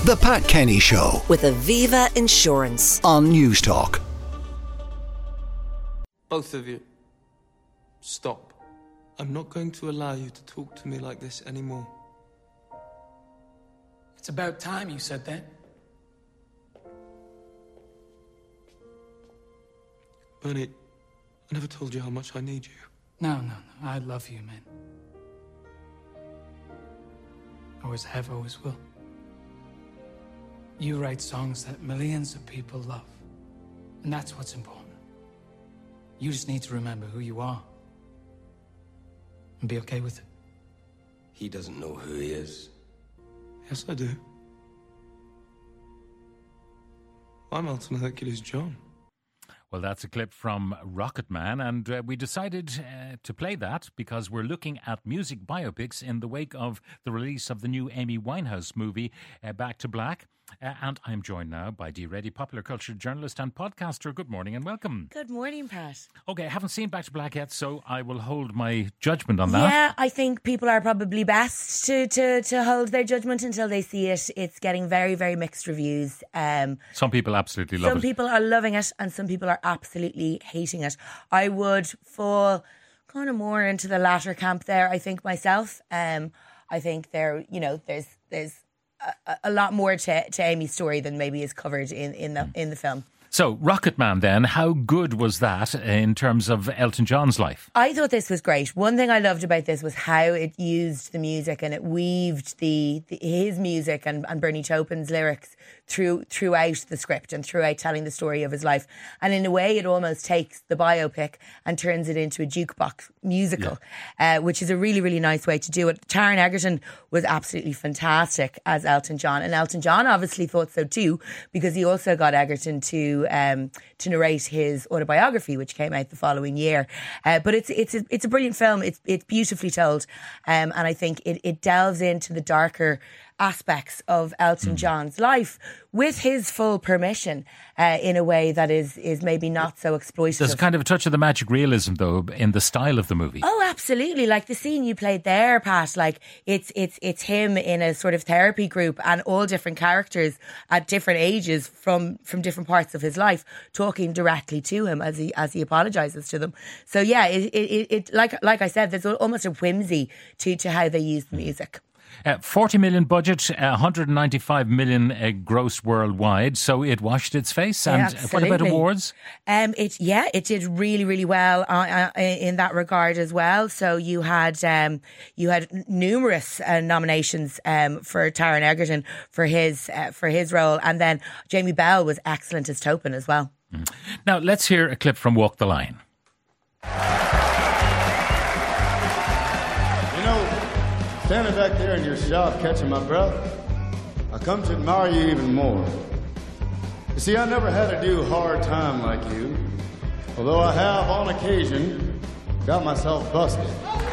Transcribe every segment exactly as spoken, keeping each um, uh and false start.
The Pat Kenny Show with Aviva Insurance on News Talk. Both of you, stop. I'm not going to allow you to talk to me like this anymore. It's about time you said that. Bernie, I never told you how much I need you. No, no, no. I love you, man. Always have, always will. You write songs that millions of people love. And that's what's important. You just need to remember who you are. And be okay with it. He doesn't know who he is. Yes, I do. I'm Elton Hercules John. Well, that's a clip from Rocket Man, and uh, we decided uh, to play that because we're looking at music biopics in the wake of the release of the new Amy Winehouse movie, uh, Back to Black. Uh, and I'm joined now by Dee Reddy, popular culture journalist and podcaster. Good morning and welcome. Good morning, Pat. Okay, I haven't seen Back to Black yet, so I will hold my judgment on that. Yeah, I think people are probably best to, to, to hold their judgment until they see it. It's getting very, very mixed reviews. Um, some people absolutely love some it. Some people are loving it and some people are absolutely hating it. I would fall kind of more into the latter camp there, I think, myself. Um, I think there, you know, there's there's a, a lot more to, to Amy's story than maybe is covered in, in the in the film. So, Rocket Man then, how good was that in terms of Elton John's life? I thought this was great. One thing I loved about this was how it used the music and it weaved the, the his music and, and Bernie Taupin's lyrics through throughout the script and throughout telling the story of his life. And in a way, it almost takes the biopic and turns it into a jukebox musical, yeah. uh, which is a really, really nice way to do it. Taron Egerton was absolutely fantastic as Elton John. And Elton John obviously thought so too, because he also got Egerton to Um, to narrate his autobiography, which came out the following year. Uh, but it's it's a, it's a brilliant film. It's it's beautifully told, um, and I think it, it delves into the darker aspects of Elton mm. John's life with his full permission, uh, in a way that is is maybe not so exploitative. There's kind of a touch of the magic realism, though, in the style of the movie. Oh, absolutely! Like the scene you played there, Pat. Like it's it's it's him in a sort of therapy group, and all different characters at different ages from from different parts of his life, talking directly to him as he as he apologises to them. So yeah, it it, it like like I said, there's almost a whimsy to to how they use the music. Uh, forty million budget, uh, one hundred ninety-five million uh, gross worldwide, so it washed its face. And yeah, what about awards? Um, it yeah, it did really, really well uh, uh, in that regard as well. So you had um, you had numerous uh, nominations um, for Taron Egerton for his uh, for his role, and then Jamie Bell was excellent as Taupin as well. Mm. Now let's hear a clip from Walk the Line. You know, standing back there in your shop catching my breath, I come to admire you even more. You see, I never had to do hard time like you, although I have, on occasion, got myself busted.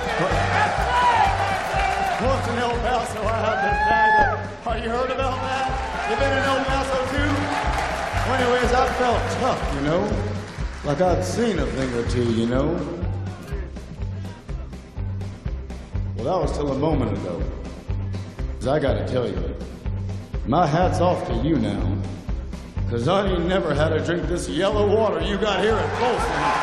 Once in El Paso, I have this guy. Have you heard about that? You been in El Paso too? Well, anyways, I felt tough, you know, like I'd seen a thing or two, you know. Well, that was till a moment ago. Because I gotta tell you, my hat's off to you now. Because I ain't never had to drink this yellow water you got here at Folsom.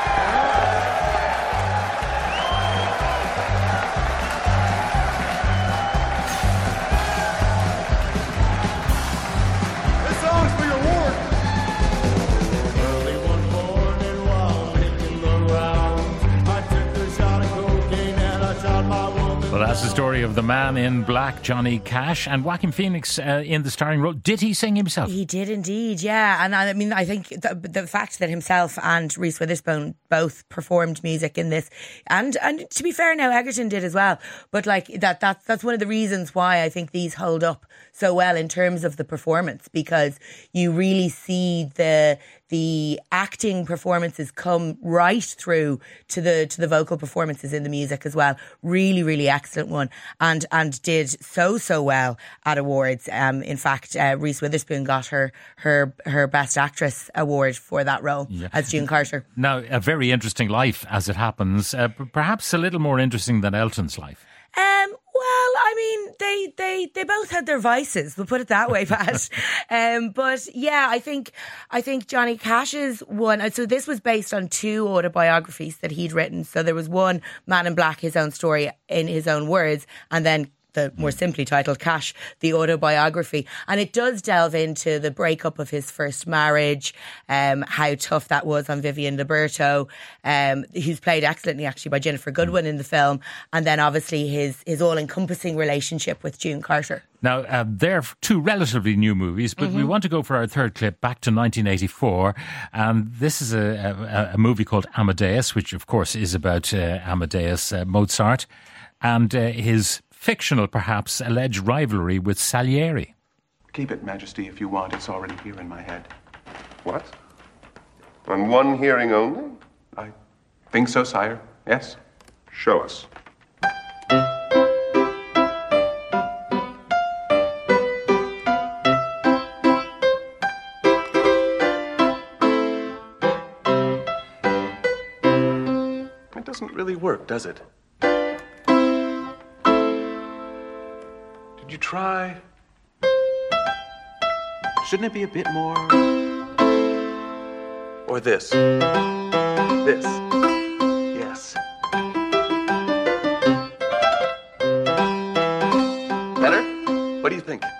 Well, that's the story of the man in black, Johnny Cash, and Joaquin Phoenix uh, in the starring role. Did he sing himself? He did indeed, yeah. And I mean, I think the, the fact that himself and Reese Witherspoon both performed music in this, and and to be fair now, Egerton did as well. But like that, that's that's one of the reasons why I think these hold up so well in terms of the performance, because you really see the the acting performances come right through to the to the vocal performances in the music as well. Really, really excellent one, and and did so so well at awards. Um, in fact, uh, Reese Witherspoon got her her her Best Actress award for that role yeah. as June Carter. Now, a very interesting life as it happens, uh, perhaps a little more interesting than Elton's life. Um, well, I mean, they they they both had their vices. We'll put it that way, Pat. um, but yeah, I think I think Johnny Cash's one. So this was based on two autobiographies that he'd written. So there was one, Man in Black, his own story in his own words, and then the more simply titled Cash, the autobiography. And it does delve into the breakup of his first marriage, um, how tough that was on Vivian Liberto, um, who's played excellently actually by Jennifer Goodwin in the film, and then obviously his, his all-encompassing relationship with June Carter. Now, uh, they're two relatively new movies, but mm-hmm. we want to go for our third clip back to nineteen eighty-four. And this is a, a, a movie called Amadeus, which of course is about uh, Amadeus uh, Mozart and uh, his fictional, perhaps, alleged rivalry with Salieri. Keep it, Majesty, if you want. It's already here in my head. What? On one hearing only? I think so, sire. Yes. Show us. It doesn't really work, does it? Did you try? Shouldn't it be a bit more? Or this? This? Yes. Better? What do you think?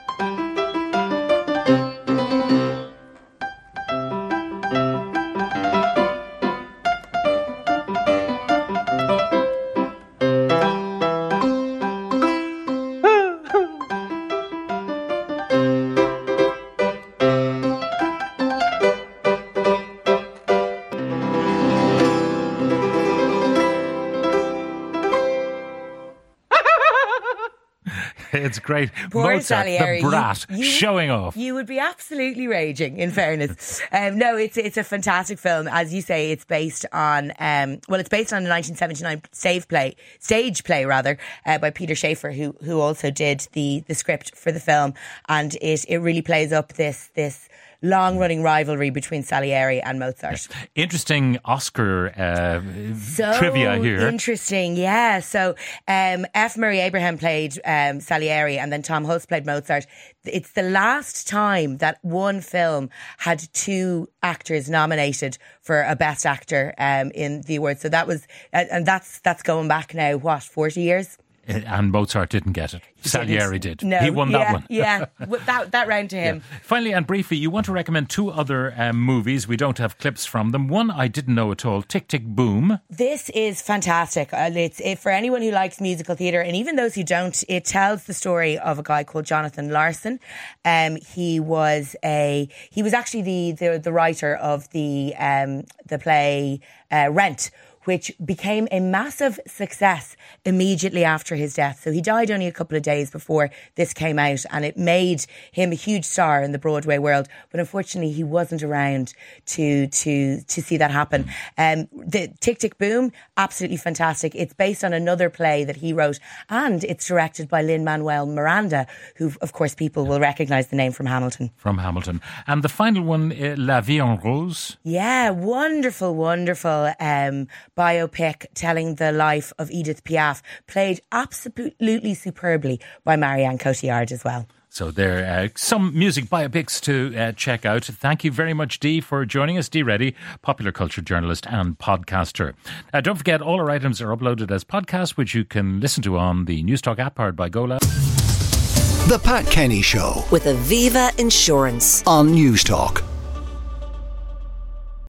It's great. Poor Mozart, Salieri, the brat, you, you, showing off. You would be absolutely raging, in fairness. um, no, it's it's a fantastic film. As you say, it's based on, um, well, it's based on a nineteen seventy-nine stage play, stage play rather, uh, by Peter Schaefer, who who also did the the script for the film, and it it really plays up this this. long-running rivalry between Salieri and Mozart. Interesting Oscar uh, so trivia here. Interesting, yeah. So um, F. Murray Abraham played um, Salieri, and then Tom Hulce played Mozart. It's the last time that one film had two actors nominated for a Best Actor um, in the awards. So that was, uh, and that's that's going back now, what, forty years? And Mozart didn't get it. He Salieri didn't. did. No, he won yeah, that one. yeah, that that round to him. Yeah. Finally and briefly, you want to recommend two other um, movies. We don't have clips from them. One I didn't know at all, Tick, Tick, Boom. This is fantastic. Uh, it's it, for anyone who likes musical theatre, and even those who don't, it tells the story of a guy called Jonathan Larson. Um, he was a he was actually the the, the writer of the um, the play uh, Rent, which became a massive success immediately after his death. So he died only a couple of days before this came out, and it made him a huge star in the Broadway world. But unfortunately, he wasn't around to to to see that happen. Um, the Tick, Tick, Boom, absolutely fantastic. It's based on another play that he wrote, and it's directed by Lin-Manuel Miranda, who, of course, people will recognise the name from Hamilton. From Hamilton. And the final one, uh, La Vie en Rose. Yeah, wonderful, wonderful um, biopic telling the life of Edith Piaf, played absolutely superbly by Marianne Cotillard as well. So there are uh, some music biopics to uh, check out. Thank you very much, Dee, for joining us. Dee Reddy, popular culture journalist and podcaster. Uh, don't forget, all our items are uploaded as podcasts, which you can listen to on the Newstalk app powered by Gola. The Pat Kenny Show with Aviva Insurance on Newstalk.